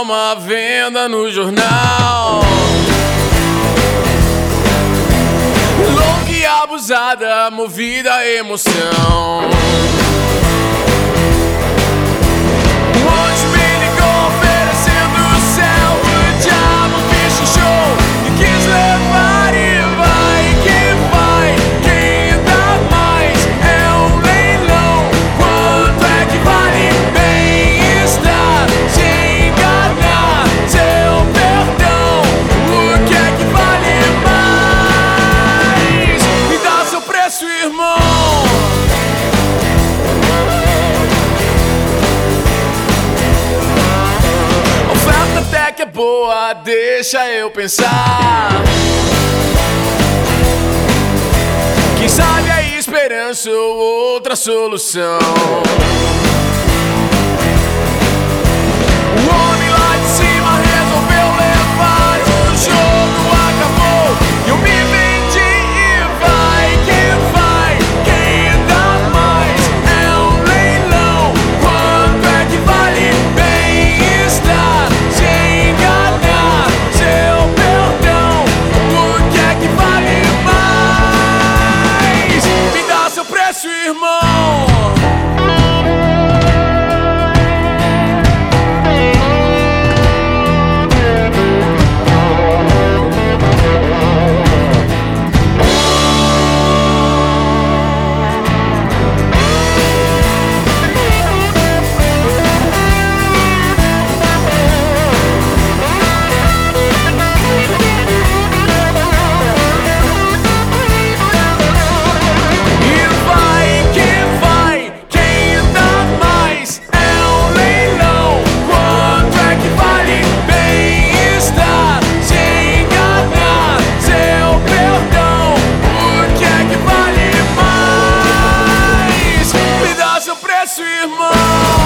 uma venda no jornal. Louca e abusada, movida a emoção. Onde me ligou oferecendo o céu, o diabo fez show e quis levar e vai que vai. Quem dá mais é um leilão. Quanto é que vale bem-estar? Se enganar, seu perdão. O que é que vale mais? Me dá seu preço, irmão. Até que é boa, deixa eu pensar. Quem sabe a esperança ou outra solução. O homem lá de cima resolveu levar. O jogo acabou e eu me vendi e vai que vai. Quem dá mais é um leilão. Quanto é que vale bem-estar? Irmão, preço, irmão.